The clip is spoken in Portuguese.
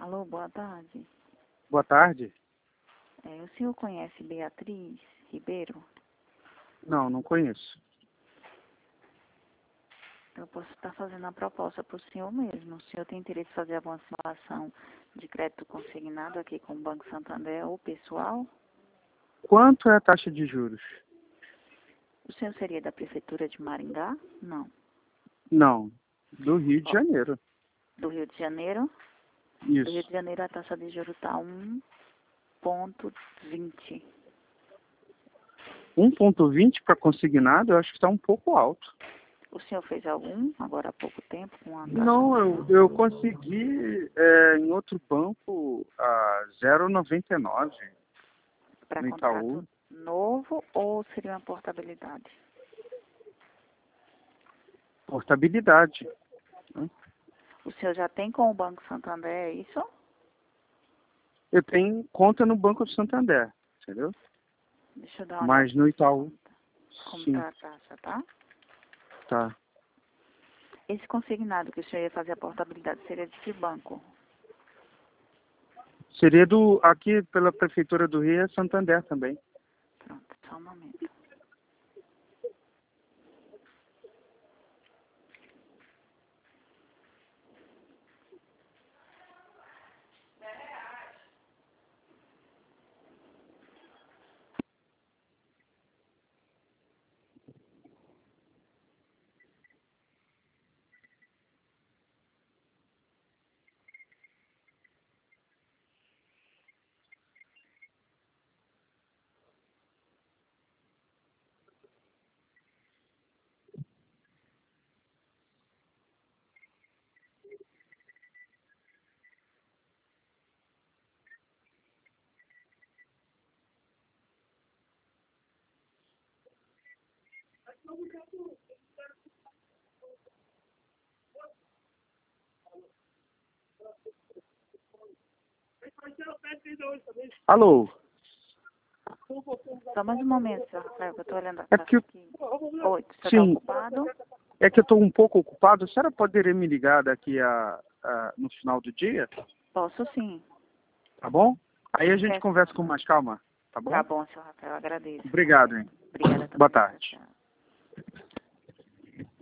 Alô, boa tarde. Boa tarde. O senhor conhece Beatriz Ribeiro? Não, não conheço. Eu posso estar fazendo a proposta para o senhor mesmo. O senhor tem interesse em fazer alguma simulação de crédito consignado aqui com o Banco Santander ou pessoal? Quanto é a taxa de juros? O senhor seria da Prefeitura de Maringá? Não. Não, do Rio de Janeiro. Do Rio de Janeiro? Do Rio Isso. de Janeiro a taxa de juros está 1,20. 1,20 para consignado, eu acho que está um pouco alto. O senhor fez algum, agora há pouco tempo, com a taxa? Não, eu consegui em outro banco a 0,99 para no Itaú. contrato novo ou seria uma portabilidade? Portabilidade. O senhor já tem com o Banco Santander, é isso? Eu tenho conta no Banco do Santander, entendeu? Deixa eu dar uma Mas no Itaú, como sim, está a taxa, tá? tá. Esse consignado que o senhor ia fazer a portabilidade seria de que banco? Seria aqui pela Prefeitura do Rio, é Santander também. Pronto, só um momento. Alô? Só mais um momento, senhor Rafael, que eu estou olhando a É taxa que, aqui. Oi, o senhor está sim, ocupado? é que eu estou um pouco ocupado. A senhora poderia me ligar daqui no final do dia? Posso sim. Tá bom? Aí a gente Peço. conversa com mais calma, tá bom? Tá bom, senhor Rafael, agradeço. Obrigado, hein? Obrigada Boa também. tarde. Tchau.